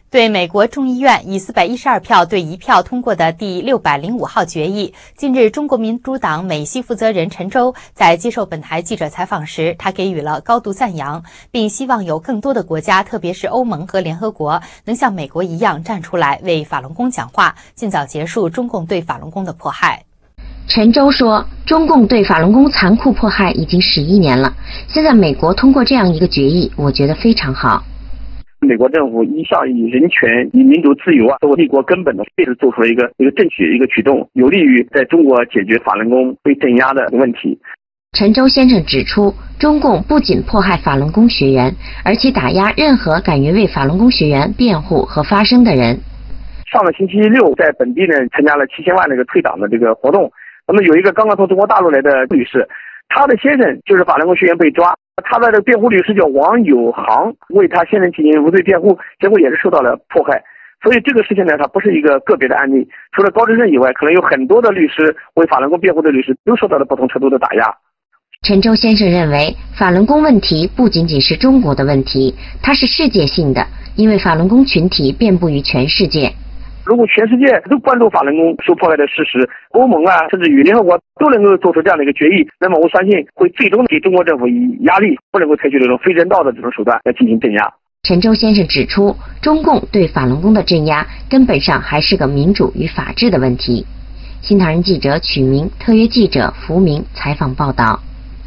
对美国众议院以412票对1票通过的第605号决议，近日中国民主党美西负责人陈舟在接受本台记者采访时，他给予了高度赞扬，并希望有更多的国家，特别是欧盟和联合国，能像美国一样站出来为法轮功讲话，尽早结束中共对法轮功的迫害。 陈舟说，中共对法轮功残酷迫害已经11年了，现在美国通过这样一个决议，我觉得非常好。 美国政府一向以人权、以民主自由作为立国根本的，这是做出了一个正确一个举动，有利于在中国解决法轮功被镇压的问题。 陈舟先生指出，中共不仅迫害法轮功学员，而且打压任何敢于为法轮功学员辩护和发声的人。 上个星期六，在本地呢参加了7000万退党的这个活动。那么有一个刚刚从中国大陆来的律师，他的先生就是法轮功学员被抓。他的辩护律师叫王友航，为他先生进行无罪辩护，结果也是受到了迫害。所以这个事情呢，它不是一个个别的案例，除了高志胜以外，可能有很多的律师为法轮功辩护的律师都受到了不同程度的打压。 陈舟先生认为，法轮功问题不仅仅是中国的问题，它是世界性的，因为法轮功群体遍布于全世界。 如果全世界都关注法轮功受迫害的事实，欧盟啊，甚至于联合国都能够做出这样的一个决议，那么我相信会最终给中国政府以压力，不能够采取这种非人道的这种手段来进行镇压。 陈舟先生指出，中共对法轮功的镇压根本上还是个民主与法治的问题。新唐人记者曲明，特约记者福明采访报道。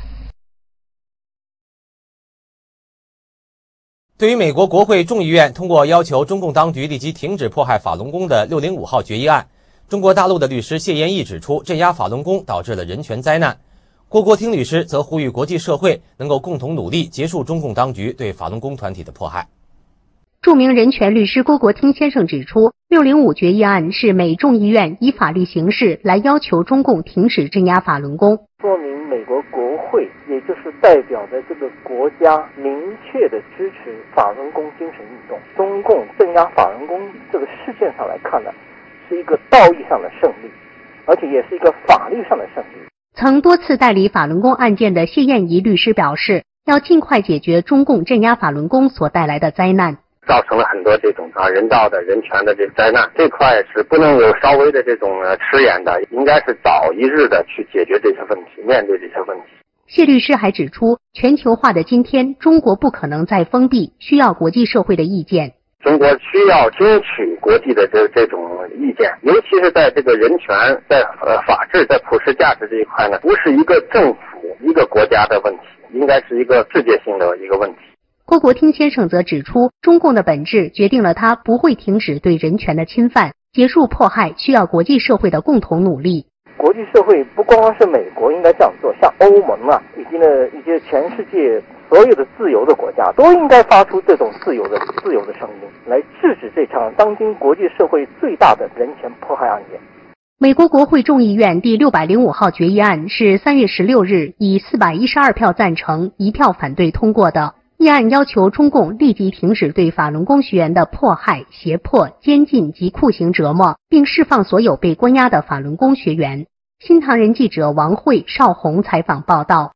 对于美国国会众议院通过要求中共当局立即停止迫害法轮功的605号决议案，中国大陆的律师谢延义指出，镇压法轮功导致了人权灾难。郭国听律师则呼吁国际社会能够共同努力结束中共当局对法轮功团体的迫害。 著名人权律师郭国听先生指出，605决议案是美众议院以法律形式来要求中共停止镇压法轮功， 说明美国国会，也就是代表着这个国家明确的支持法轮功精神运动。中共镇压法轮功这个事件上来看呢，是一个道义上的胜利，而且也是一个法律上的胜利。 曾多次代理法轮功案件的谢燕仪律师表示，要尽快解决中共镇压法轮功所带来的灾难。 造成了很多这种人道的人权的这个灾难，这块是不能有稍微的这种迟延的，应该是早一日的去解决这些问题，面对这些问题。 谢律师还指出，全球化的今天，中国不可能再封闭，需要国际社会的意见。 中国需要听取国际的这种意见，尤其是在这个人权、在法治、在普世价值这一块呢，不是一个政府、一个国家的问题，应该是一个世界性的一个问题。 郭国听先生则指出，中共的本质决定了他不会停止对人权的侵犯，结束迫害需要国际社会的共同努力。 国际社会不光光是美国应该这样做，像欧盟啊，以及全世界所有的自由的国家都应该发出这种自由的声音，来制止这场当今国际社会最大的人权迫害案件。 美国国会众议院第605号决议案是3月16日以412票赞成、1票反对通过的。议案要求中共立即停止对法轮功学员的迫害、胁迫、监禁及酷刑折磨，并释放所有被关押的法轮功学员。新唐人记者王慧、邵红采访报道。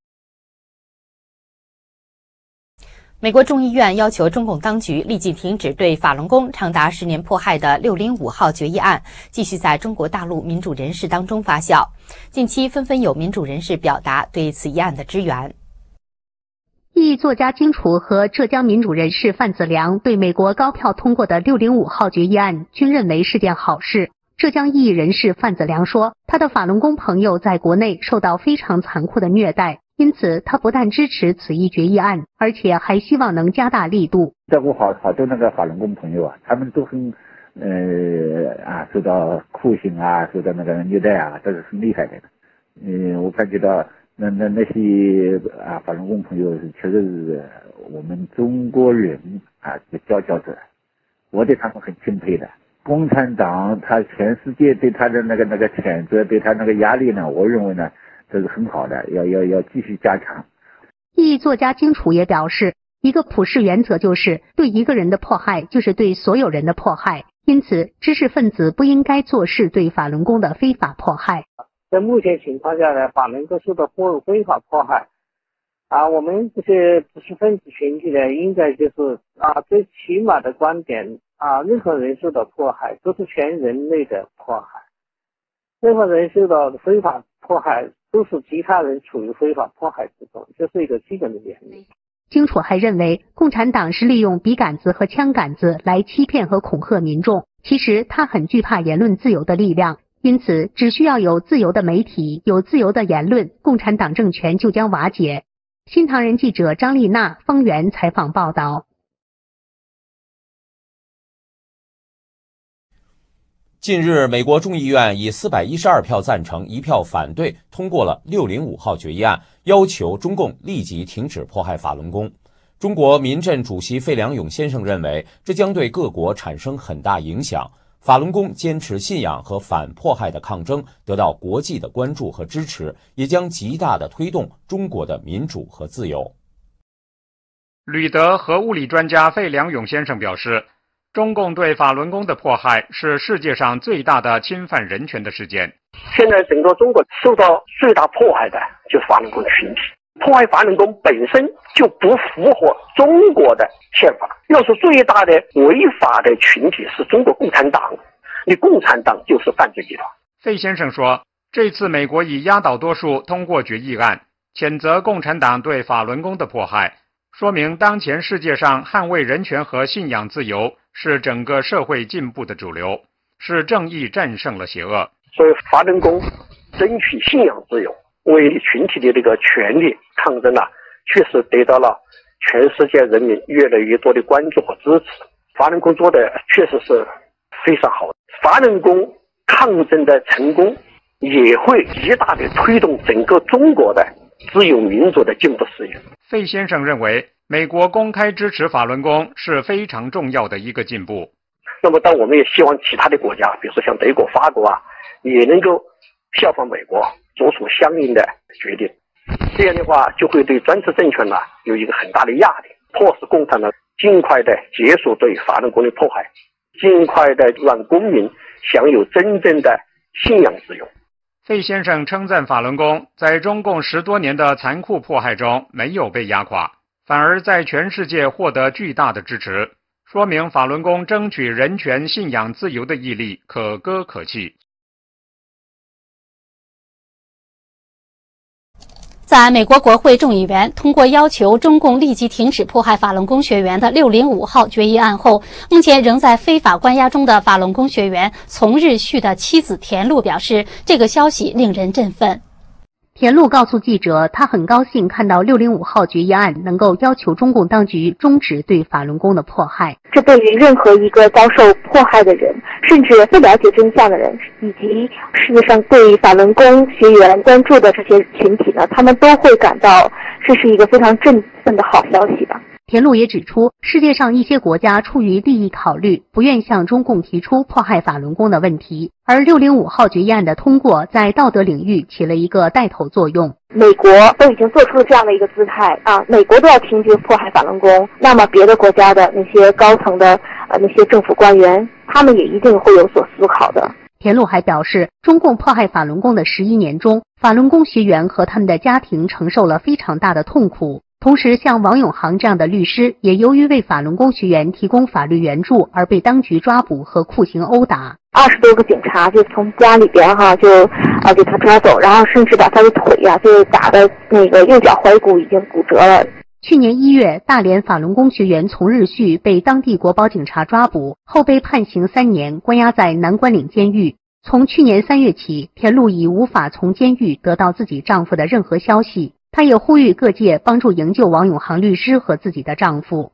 美国众议院要求中共当局立即停止对法轮功长达10年迫害的605号决议案，继续在中国大陆民主人士当中发酵。近期纷纷有民主人士表达对此议案的支援。 异议作家金楚和浙江民主人士范子良对美国高票通过的605号决议案均认为是件好事。浙江异议人士范子良说，他的法轮功朋友在国内受到非常残酷的虐待，因此他不但支持此一决议案，而且还希望能加大力度。 在我好多那个法轮功朋友啊，他们都很受到酷刑啊，受到那个虐待啊，这是很厉害的。我感觉到那些法轮功朋友确实是我们中国人的佼佼者，我对他们很钦佩的。共产党他全世界对他的那个谴责，对他那个压力呢，我认为呢这是很好的，要继续加强。 异议作家金楚也表示，一个普世原则就是对一个人的迫害就是对所有人的迫害，因此知识分子不应该坐视对法轮功的非法迫害。 在目前情况下呢，法轮功受到非法迫害我们这些知识分子群体呢，应该就是最起码的观点任何人受到迫害都是全人类的迫害，任何人受到的非法迫害都是其他人处于非法迫害之中，这是一个基本的原理。 荆楚还认为，共产党是利用笔杆子和枪杆子来欺骗和恐吓民众。其实他很惧怕言论自由的力量，因此只需要有自由的媒体，有自由的言论，共产党政权就将瓦解。新唐人记者张丽娜、方圆采访报道。 近日，美国众议院以412票赞成、1票反对通过了605号决议案，要求中共立即停止迫害法轮功。中国民阵主席费良勇先生认为，这将对各国产生很大影响。法轮功坚持信仰和反迫害的抗争得到国际的关注和支持，也将极大地推动中国的民主和自由。 吕德和物理专家费良勇先生表示，中共对法轮功的迫害是世界上最大的侵犯人权的事件。 现在整个中国受到最大迫害的就是法轮功群体，迫害法轮功本身就不符合中国的宪法。要是最大的违法的群体是中国共产党，你共产党就是犯罪集团。 费先生说，这次美国以压倒多数通过决议案，谴责共产党对法轮功的迫害，说明当前世界上捍卫人权和信仰自由是整个社会进步的主流，是正义战胜了邪恶。 所以法轮功争取信仰自由，为群体的这个权利抗争确实得到了全世界人民越来越多的关注和支持。法轮功做的确实是非常好，法轮功抗争的成功也会极大的推动整个中国的自由民主的进步事业。 费先生认为，美国公开支持法轮功是非常重要的一个进步。 那么当我们也希望其他的国家，比如说像德国、法国也能够效仿美国做出相应的决定，这样的话就会对专制政权有一个很大的压力，迫使共产党尽快的结束对法轮功的迫害，尽快的让公民享有真正的信仰自由。 费先生称赞法轮功在中共10多年的残酷迫害中没有被压垮，反而在全世界获得巨大的支持，说明法轮功争取人权、信仰自由的毅力可歌可泣。 在美国国会众议员通过要求中共立即停止迫害法轮功学员的605号决议案后，目前仍在非法关押中的法轮功学员从日旭的妻子田露表示，这个消息令人振奋。 田露告诉记者，他很高兴看到605号决议案能够要求中共当局终止对法轮功的迫害。 这对于任何一个遭受迫害的人，甚至不了解真相的人，以及世界上对法轮功学员关注的这些群体呢，他们都会感到这是一个非常振奋的好消息吧。 田露也指出，世界上一些国家出于利益考虑，不愿向中共提出迫害法轮功的问题，而605号决议案的通过在道德领域起了一个带头作用。 美国都已经做出了这样的一个姿态美国都要停止迫害法轮功，那么别的国家的那些高层的那些政府官员，他们也一定会有所思考的。 田露还表示，中共迫害法轮功的11年中，法轮功学员和他们的家庭承受了非常大的痛苦。同时，像王永航这样的律师也由于为法轮功学员提供法律援助而被当局抓捕和酷刑殴打。 20多个警察就从家里边就给他抓走，然后甚至把他的腿就打的那个右脚踝骨已经骨折了。 去年1月，大连法轮功学员从日旭被当地国保警察抓捕，后被判刑3年，关押在南关岭监狱。从去年3月起，田露已无法从监狱得到自己丈夫的任何消息。她也呼吁各界帮助营救王永航律师和自己的丈夫。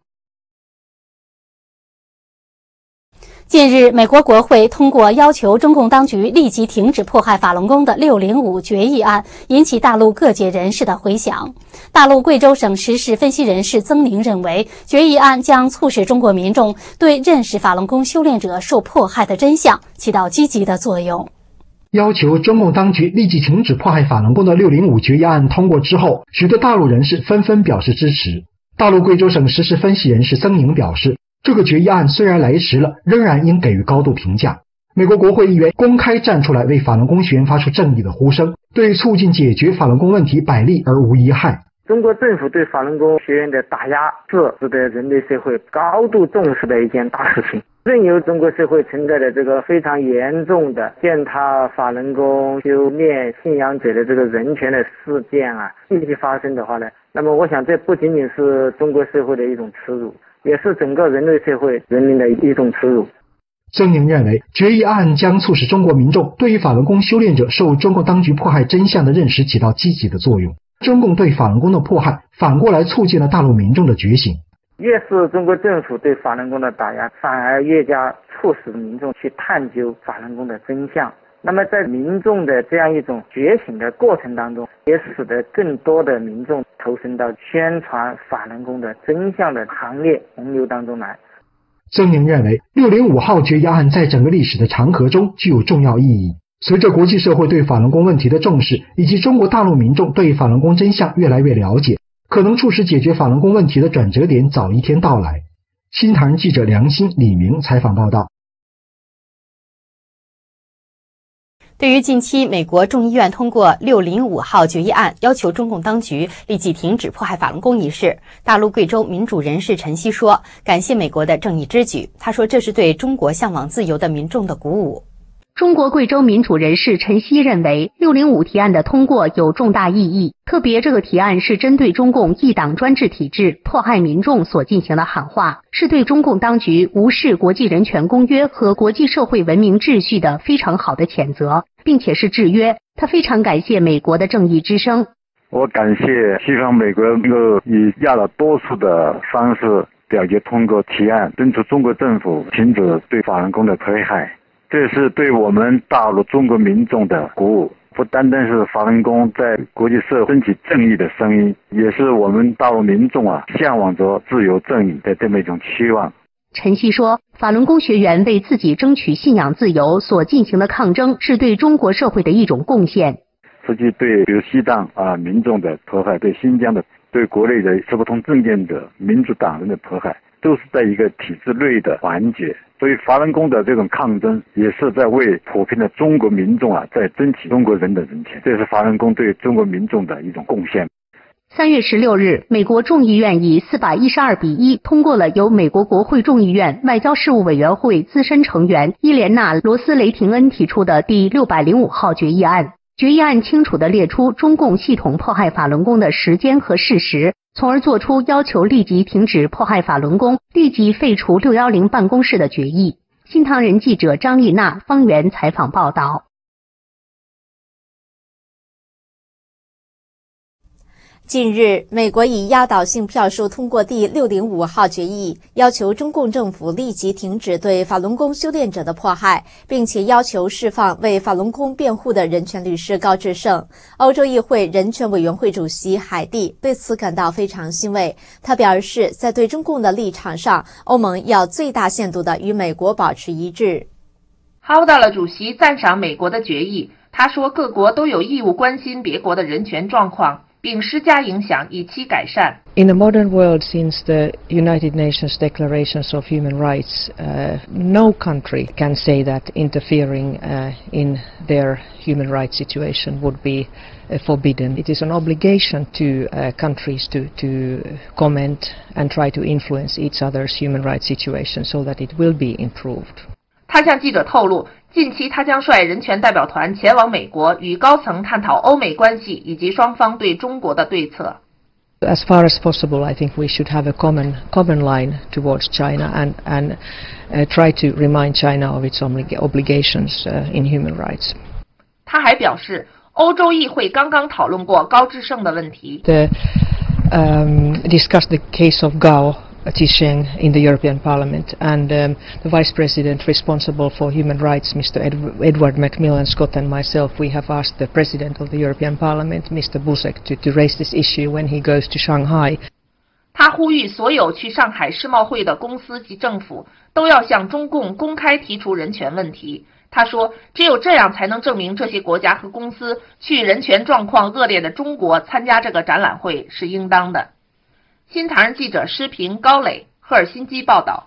近日，美国国会通过要求中共当局立即停止迫害法轮功的605决议案，引起大陆各界人士的回响。大陆贵州省时事分析人士曾宁认为，决议案将促使中国民众对认识法轮功修炼者受迫害的真相起到积极的作用。 要求中共当局立即停止迫害法轮功的605决议案通过之后，许多大陆人士纷纷表示支持。大陆贵州省时事分析人士曾宁表示，这个决议案虽然来迟了，仍然应给予高度评价。美国国会议员公开站出来为法轮功学员发出正义的呼声，对促进解决法轮功问题百利而无一害。 中国政府对法轮功学员的打压是值得人类社会高度重视的一件大事情。任由中国社会存在的这个非常严重的践踏法轮功修炼信仰者的这个人权的事件啊，继续发生的话呢，那么我想这不仅仅是中国社会的一种耻辱，也是整个人类社会人民的一种耻辱。 曾宁认为，决议案将促使中国民众对于法轮功修炼者受中共当局迫害真相的认识起到积极的作用。中共对法轮功的迫害反过来促进了大陆民众的觉醒。 越是中国政府对法轮功的打压，反而越加促使民众去探究法轮功的真相。那么在民众的这样一种觉醒的过程当中，也使得更多的民众投身到宣传法轮功的真相的行列洪流当中来。 曾宁认为，605号决议案在整个历史的长河中具有重要意义。随着国际社会对法轮功问题的重视，以及中国大陆民众对法轮功真相越来越了解，可能促使解决法轮功问题的转折点早一天到来。新唐人记者梁鑫、李明采访报道。 对于近期美国众议院通过605号决议案，要求中共当局立即停止迫害法轮功一事，大陆贵州民主人士陈希说，感谢美国的正义之举。他说，这是对中国向往自由的民众的鼓舞。 中国贵州民主人士陈希认为，605提案的通过有重大意义，特别这个提案是针对中共一党专制体制迫害民众所进行的喊话，是对中共当局无视国际人权公约和国际社会文明秩序的非常好的谴责，并且是制约。他非常感谢美国的正义之声。 我感谢西方美国能够以压倒多数的方式表决通过提案，敦促中国政府停止对法轮功的迫害。这是对我们大陆中国民众的鼓舞，不单单是法轮功在国际社会争取正义的声音，也是我们大陆民众向往着自由正义的这么一种期望。 陈希说，法轮功学员为自己争取信仰自由所进行的抗争，是对中国社会的一种贡献。 实际对比如西藏民众的迫害，对新疆的，对国内的持不同政见的民主党人的迫害，都是在一个体制内的环节。所以法轮功的这种抗争，也是在为普遍的中国民众在争取中国人的人权，这是法轮功对中国民众的一种贡献。 3月16日，美国众议院以412比1通过了由美国国会众议院外交事务委员会资深成员伊莲娜·罗斯雷廷恩提出的第605号决议案。决议案清楚地列出中共系统迫害法轮功的时间和事实，从而作出要求立即停止迫害法轮功、立即废除610办公室的决议。新唐人记者张丽娜、方圆采访报道。 近日，美国以压倒性票数通过第605号决议，要求中共政府立即停止对法轮功修炼者的迫害，并且要求释放为法轮功辩护的人权律师高志胜。欧洲议会人权委员会主席海蒂对此感到非常欣慰。他表示，在对中共的立场上，欧盟要最大限度地与美国保持一致。 哈达勒主席赞赏美国的决议，他说各国都有义务关心别国的人权状况，并施加影响以期改善。 In the modern world, since the United Nations Declarations of Human Rights, no country can say that interfering in their human rights situation would be forbidden. It is an obligation to countries to comment and try to influence each other's human rights situation so that it will be improved. 他向记者透露，近期他将率人权代表团前往美国，与高层探讨欧美关系以及双方对中国的对策。 As far as possible, I think we should have a common line towards China and try to remind China of its obligations in human rights. 他还表示，欧洲议会刚刚讨论过高志胜的问题。 Discussed the case of Gao Zhisheng in the European Parliament, and the Vice President responsible for human rights, Mr. Edward Macmillan Scott, and myself, we have asked the President of the European Parliament, Mr. Buzek, to raise this issue when he goes to Shanghai. 他呼吁所有去上海世贸会的公司及政府都要向中共公开提出人权问题。他说，只有这样才能证明这些国家和公司去人权状况恶劣的中国参加这个展览会是应当的。新唐人记者施平、高磊，赫尔辛基报道。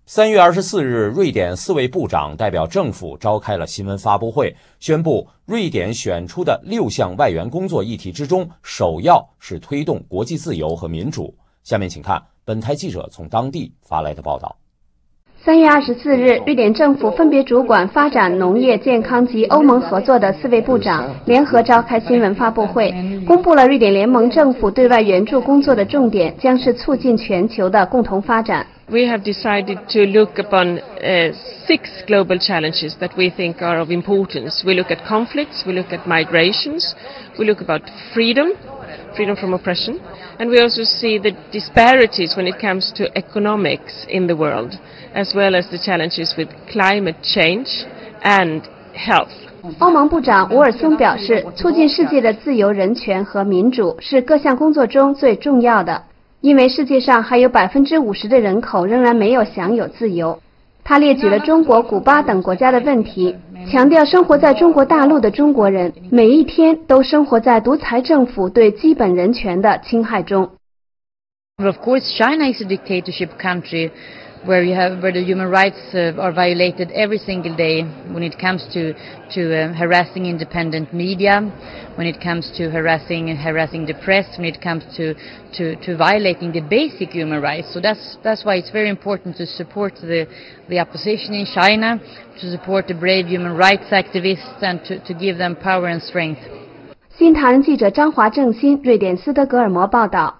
3月24日，瑞典4位部长代表政府召开了新闻发布会，宣布瑞典选出的6项外援工作议题之中，首要是推动国际自由和民主。下面请看本台记者从当地发来的报道。 3月24日，瑞典政府分别主管发展、农业、健康及欧盟合作的4位部长联合召开新闻发布会，公布了瑞典联盟政府对外援助工作的重点将是促进全球的共同发展。 We have decided to look upon 6 global challenges that we think are of importance. We look at conflicts, we look at migrations, we look about freedom from oppression, and we also see the disparities when it comes to economics in the world, as well as the challenges with climate change and health. 欧盟部长伍尔松表示，促进世界的自由、人权和民主是各项工作中最重要的，因为世界上还有50%的人口仍然没有享有自由。他列举了中国、古巴等国家的问题，强调生活在中国大陆的中国人每一天都生活在独裁政府对基本人权的侵害中。 Of course, China is a dictatorship country where the human rights are violated every single day when it comes to harassing independent media, when it comes to harassing the press, when it comes to violating the basic human rights. So that's why it's very important to support the opposition in China, to support the brave human rights activists and to give them power and strength. 新唐人记者张华正新，瑞典斯德哥尔摩报道。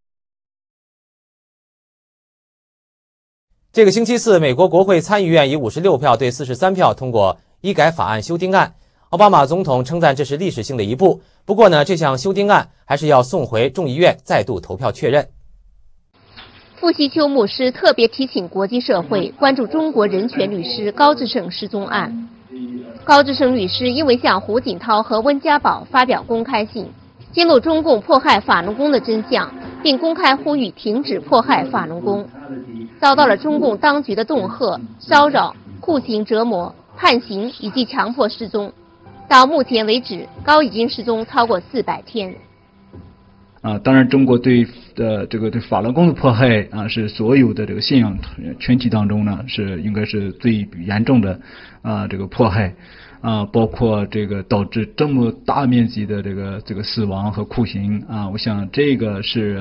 这个星期四，美国国会参议院以56票对43票通过医改法案修订案。奥巴马总统称赞这是历史性的一步。不过呢，这项修订案还是要送回众议院再度投票确认。 傅西秋牧师特别提醒国际社会关注中国人权律师高志胜失踪案。高志胜律师因为向胡锦涛和温家宝发表公开信，揭露中共迫害法轮功的真相，并公开呼吁停止迫害法轮功，遭到了中共当局的恫吓、骚扰、酷刑折磨、判刑以及强迫失踪。到目前为止，高已经失踪超过400天。 当然，中国对法轮功的迫害是所有的这个信仰群体当中呢，应该是最严重的这个迫害。包括这个导致这么大面积的这个死亡和酷刑我想这个是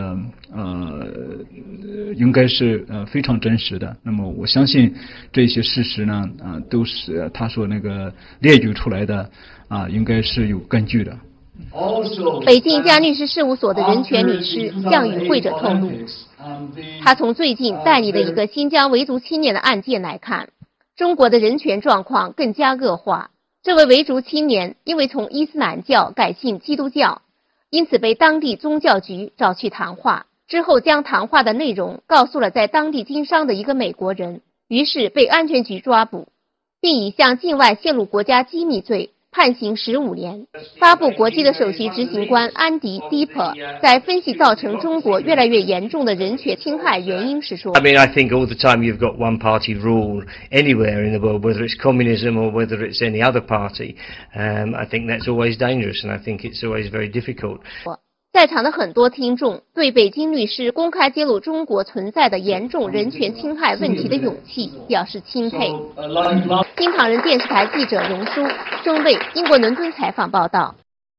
应该是非常真实的。那么我相信这些事实呢都是他所列举出来的应该是有根据的。 北京一家律师事务所的人权律师向宇会者透露，他从最近代理的一个新疆维族青年的案件来看，中国的人权状况更加恶化。这位维族青年因为从伊斯兰教改信基督教，因此被当地宗教局找去谈话，之后将谈话的内容告诉了在当地经商的一个美国人，于是被安全局抓捕，并以向境外泄露国家机密罪判刑15年。发布国际的首席执行官安迪·迪珀在分析造成中国越来越严重的人权侵害原因时说 I think all the time you've got one party rule anywhere in the world, whether it's communism or whether it's any other party. I think that's always dangerous and I think it's always very difficult. 在场的很多听众对北京律师公开揭露中国存在的严重人权侵害问题的勇气表示钦佩。新唐人电视台记者荣舒，中卫英国伦敦采访报道。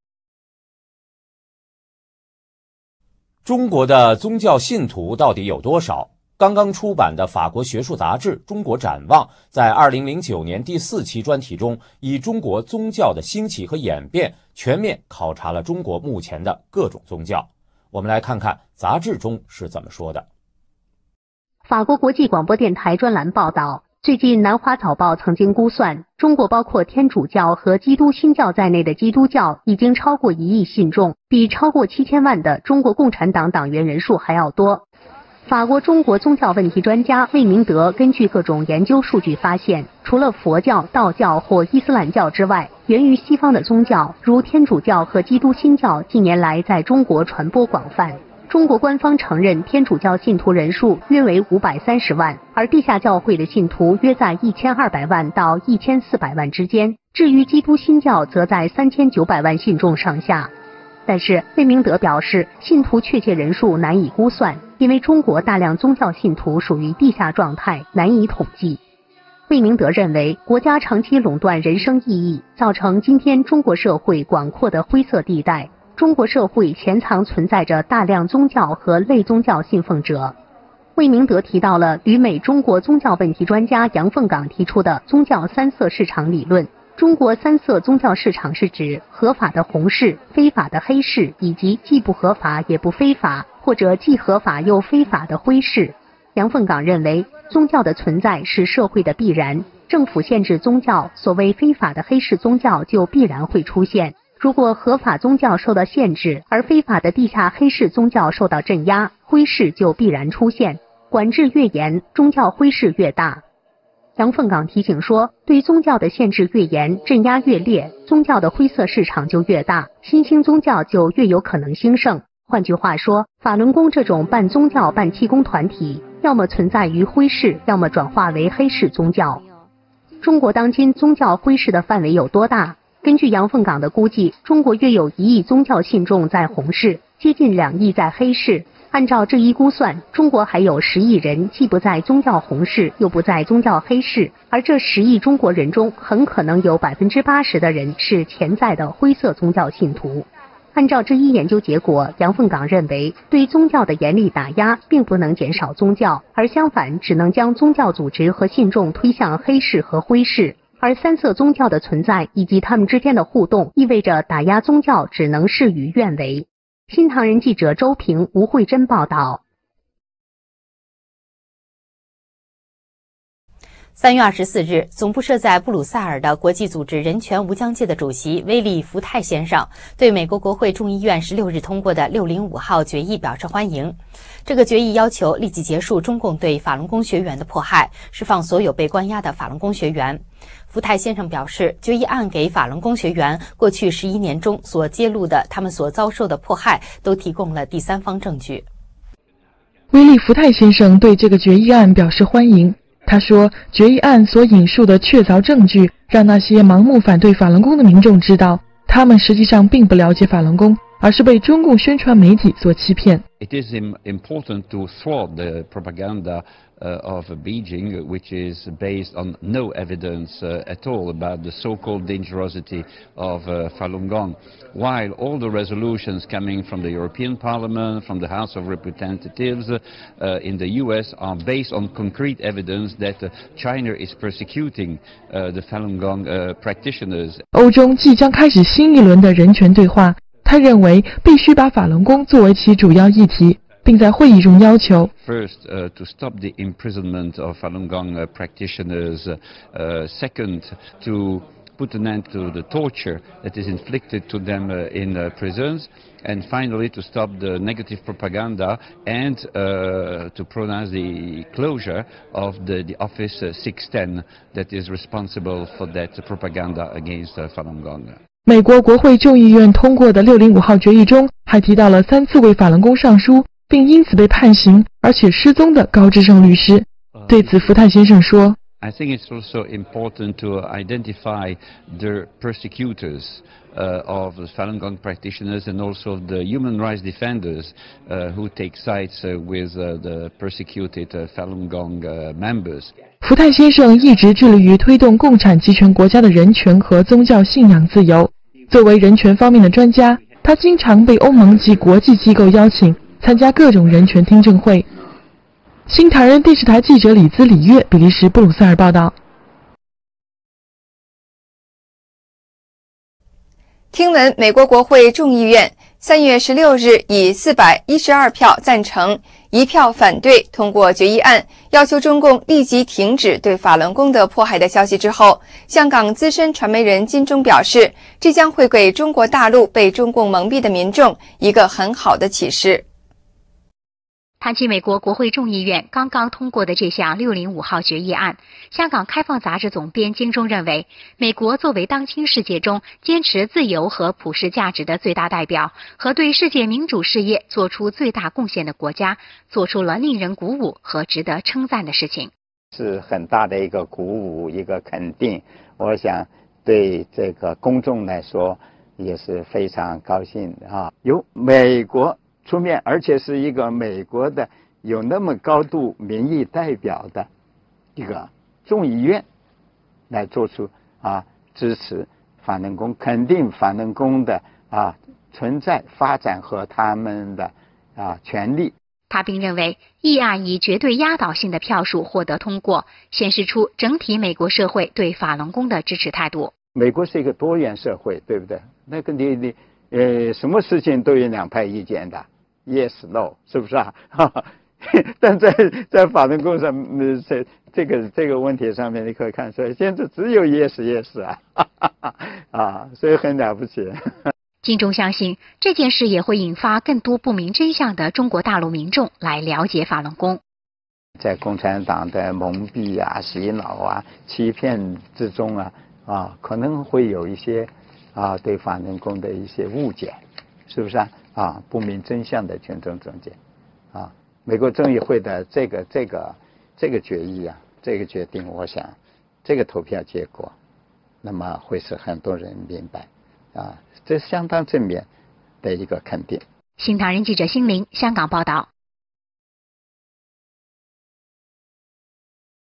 中国的宗教信徒到底有多少？刚刚出版的法国学术杂志《中国展望》在2009年第4期专题中，以中国宗教的兴起和演变全面考察了中国目前的各种宗教。我们来看看杂志中是怎么说的。 法国国际广播电台专栏报道，最近南华早报曾经估算，中国包括天主教和基督新教在内的基督教已经超过1亿信众，比超过7000万的中国共产党党员人数还要多。法国中国宗教问题专家魏明德根据各种研究数据发现，除了佛教、道教或伊斯兰教之外，源于西方的宗教如天主教和基督新教近年来在中国传播广泛。中国官方承认天主教信徒人数约为530万，而地下教会的信徒约在1200万到1400万之间，至于基督新教则在3900万信众上下。 但是魏明德表示，信徒确切人数难以估算，因为中国大量宗教信徒属于地下状态，难以统计。魏明德认为，国家长期垄断人生意义，造成今天中国社会广阔的灰色地带。中国社会潜藏存在着大量宗教和类宗教信奉者。魏明德提到了旅美中国宗教问题专家杨凤岗提出的宗教三色市场理论。中国三色宗教市场是指合法的红市、非法的黑市，以及既不合法也不非法，或者既合法又非法的灰市。杨凤岗认为，宗教的存在是社会的必然，政府限制宗教，所谓非法的黑市宗教就必然会出现。如果合法宗教受到限制，而非法的地下黑市宗教受到镇压，灰市就必然出现。管制越严，宗教灰市越大。杨凤岗提醒说，对宗教的限制越严，镇压越烈，宗教的灰色市场就越大，新兴宗教就越有可能兴盛。换句话说，法轮功这种半宗教半气功团体，要么存在于灰市，要么转化为黑市宗教。中国当今宗教灰市的范围有多大？根据杨凤岗的估计，中国约有1亿宗教信众在红市，接近2亿在黑市。按照这一估算，中国还有10亿人既不在宗教红市，又不在宗教黑市，而这10亿中国人中，很可能有80%的人是潜在的灰色宗教信徒。按照这一研究结果，杨凤岗认为，对宗教的严厉打压并不能减少宗教，而相反，只能将宗教组织和信众推向黑市和灰市。而三色宗教的存在以及他们之间的互动，意味着打压宗教只能事与愿违。新唐人记者周平、吴慧珍报道。 3月24日，总部设在布鲁塞尔的国际组织人权无疆界的主席威利·福泰先生对美国国会众议院16日通过的605号决议表示欢迎。这个决议要求立即结束中共对法轮功学员的迫害，释放所有被关押的法轮功学员。福泰先生表示，决议案给法轮功学员过去11年中所揭露的他们所遭受的迫害都提供了第三方证据。 威利·福泰先生对这个决议案表示欢迎。他说，决议案所引述的确凿证据，让那些盲目反对法轮功的民众知道，他们实际上并不了解法轮功，而是被中共宣传媒体所欺骗。 It is important to thwart the propaganda of Beijing, which is based on no evidence at all about the so-called dangerosity of Falun Gong, while all the resolutions coming from the European Parliament, from the House of Representatives in the US are based on concrete evidence that China is persecuting the Falun Gong practitioners. 欧中即将开始新一轮的人权对话，他认为必须把法轮功作为其主要议题，并在会议中要求 First, to stop the imprisonment of Falun Gong practitioners. Second, to put an end to the torture that is inflicted to them in prisons. And finally, to stop the negative propaganda and to pronounce the closure of the Office 610 that is responsible for that propaganda against Falun Gong. 美国国会众议院通过的605号决议中还提到了3次为法轮功上书并因此被判刑而且失踪的高志胜律师。对此，福泰先生说 I think it's also important to identify the persecutors of the Falun Gong practitioners and also the human rights defenders who take sides with the persecuted Falun Gong members. 福泰先生一直致力于推动共产集权国家的人权和宗教信仰自由。作为人权方面的专家，他经常被欧盟及国际机构邀请参加各种人权听证会。新唐人电视台记者李兹、李月，比利时布鲁塞尔报道。 听闻美国国会众议院3月16日以412票赞成、1票反对通过决议案，要求中共立即停止对法轮功的迫害的消息之后，香港资深传媒人金钟表示，这将会给中国大陆被中共蒙蔽的民众一个很好的启示。 谈起美国国会众议院刚刚通过的这项605号决议案，香港开放杂志总编金钟认为，美国作为当今世界中坚持自由和普世价值的最大代表，和对世界民主事业做出最大贡献的国家，做出了令人鼓舞和值得称赞的事情。 是很大的一个鼓舞，一个肯定。我想对这个公众来说， 也是非常高兴的啊，由美国出面，而且是一个美国的有那么高度民意代表的一个众议院来做出支持法轮功，肯定法轮功的存在、发展和他们的权利。 他并认为，议案以绝对压倒性的票数获得通过，显示出整体美国社会对法轮功的支持态度。 美国是一个多元社会，对不对？那个你什么事情都有两派意见的 ，yes no， 是不是啊？但在法轮功上，这个问题上面，你可以看出来，现在只有 yes 所以很了不起。 金钟相信这件事也会引发更多不明真相的中国大陆民众来了解法轮功。 在共产党的蒙蔽洗脑欺骗之中可能会有一些对法轮功的一些误解，是不是不明真相的群众中间美国众议会的这个决议这个决定，我想这个投票结果，那么会使很多人明白这是相当正面的一个肯定。 新唐人记者辛玲香港报道。